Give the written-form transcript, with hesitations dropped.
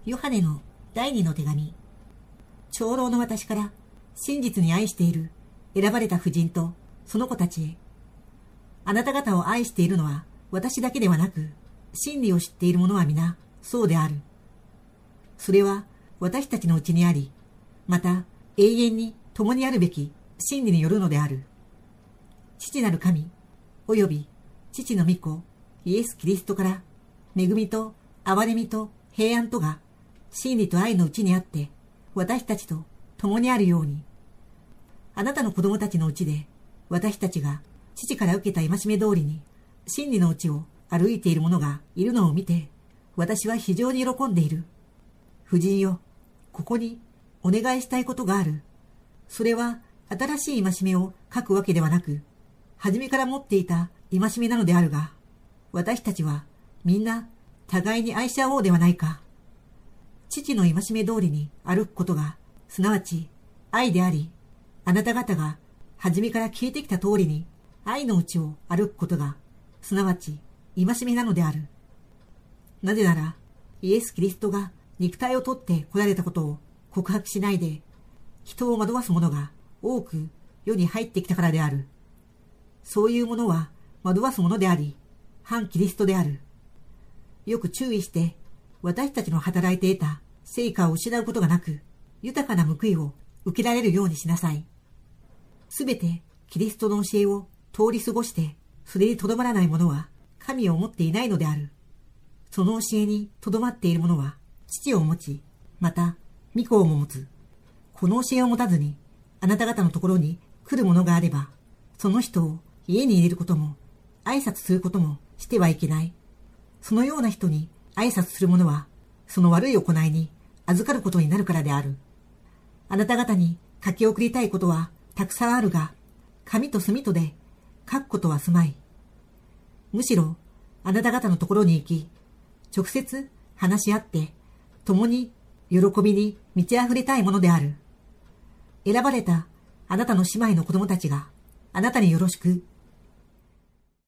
ヨハネの第二の手紙。長老の私から真実に愛している選ばれた婦人とその子たちへ。あなた方を愛しているのは私だけではなく、真理を知っている者は皆そうである。それは私たちのうちにあり、また永遠に共にあるべき真理によるのである。父なる神、および父の御子、イエス・キリストから恵みと憐れみと平安とが真理と愛のうちにあって私たちと共にあるように。あなたの子供たちのうちで私たちが父から受けた戒め通りに真理のうちを歩いている者がいるのを見て、私は非常に喜んでいる。夫人よ、ここにお願いしたいことがある。それは新しい戒めを書くわけではなく、初めから持っていた戒めなのであるが、私たちはみんな互いに愛し合おうではないか。父の戒め通りに歩くことが、すなわち愛であり、あなた方が初めから聞いてきた通りに愛のうちを歩くことが、すなわち戒めなのである。なぜなら、イエス・キリストが肉体を取って来られたことを告白しないで、人を惑わす者が多く世に入ってきたからである。そういう者は惑わす者であり、反キリストである。よく注意して、私たちの働いて得た成果を失うことがなく、豊かな報いを受けられるようにしなさい。すべてキリストの教えを通り過ごして、それにとどまらない者は神を持っていないのである。その教えにとどまっている者は父を持ち、また御子をも持つ。この教えを持たずにあなた方のところに来る者があれば、その人を家に入れることも挨拶することもしてはいけない。そのような人に挨拶する者はその悪い行いに預かることになるからである。あなた方に書き送りたいことはたくさんあるが、紙と墨とで書くことはすまい。むしろあなた方のところに行き、直接話し合って共に喜びに満ち溢れたいものである。選ばれたあなたの姉妹の子供たちがあなたによろしく